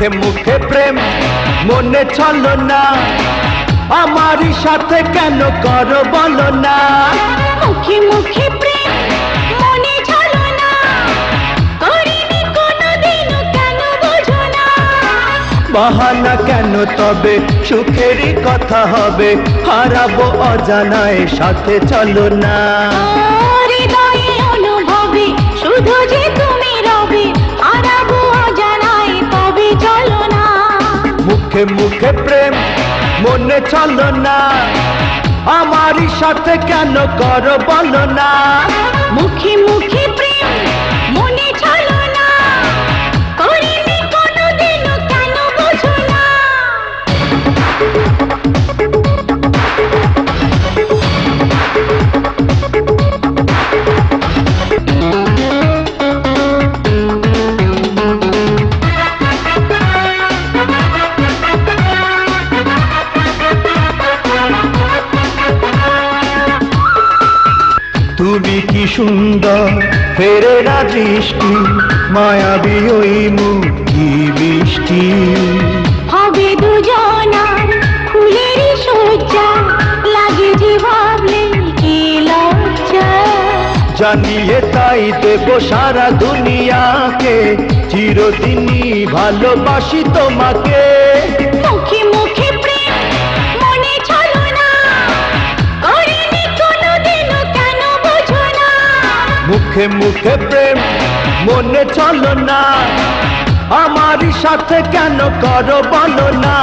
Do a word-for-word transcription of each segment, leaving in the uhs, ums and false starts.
মুখে মুখে প্রেম মনে চলো না, আমারই সাথে কেন করো বলো না। মুখে মুখে প্রেম মনে চলো না, করিনি কোনোদিনও কেন বোঝো না। বাহানা কেন তবে সুখেরই কথা হবে, হারাবো অজানায় সাথে চলো না। হৃদয়ে অনুভবে শুধু যে তুমি রবে, হারাবো অজানায় তবে চলো না। মুখে মুখে প্রেম মনে চলো না, আমারই সাথে কেন করো বলো না। মুখে মুখে প্রেম মনে চলো না, করিনি কোনোদিনও কেন বোঝো না। তুমি কি সুন্দর ফেরে না দৃষ্টি, মায়াবী ওই মুখ কি মিষ্টি। হবে দুজনার ফুলেরই সজ্জা, লাগে যে ভাবলে কি লজ্জা। জানিয়ে তাই দেব সারা দুনিয়াকে, চিরদিনই ভালোবাসি তোমাকে। মুখে মুখে প্রেম মনে চলো না, করিনি কোনোদিনও কেন বোঝো না। মুখে মুখে প্রেম মনে চলো না, আমারই সাথে কেন করো বলো না।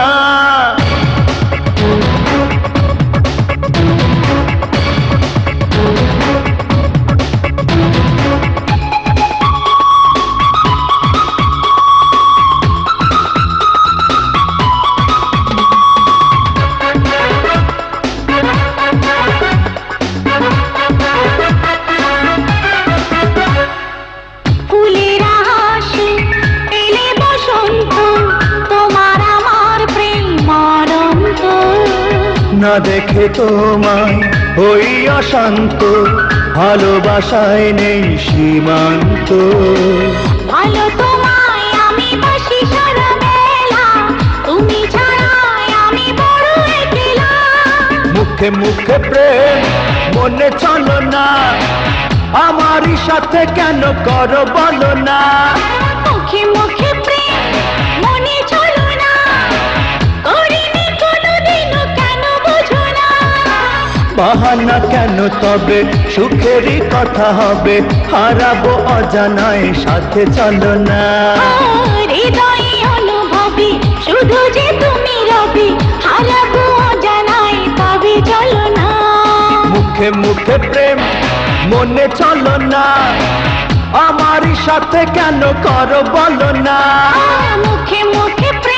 না দেখে তোমায় ওই অশান্ত, ভালোবাসায় নেই সীমান্ত। ভালো তোমায় আমি বাসি সারা বেলা, তুমি ছাড়াই আমি বড় একলা। মুখে মুখে প্রেম মনে চলো না, আমারই সাথে কেন করো বলো না। মুখে মুখে প্রেম মনে চলো না, করিনি কোনোদিনও কেন বোঝো না। বাহানা কেন তবে সুখেরই কথা হবে, হারাবো অজানায় সাথে চলো না। হৃদয়ে অনুভবে শুধু যে তুমি রবে, হারাবো অজানায় তবে চলো না। মুখে মুখে প্রেম মনে চলো না, আমারই সাথে কেন করো বলো না। মুখে মুখে প্রেম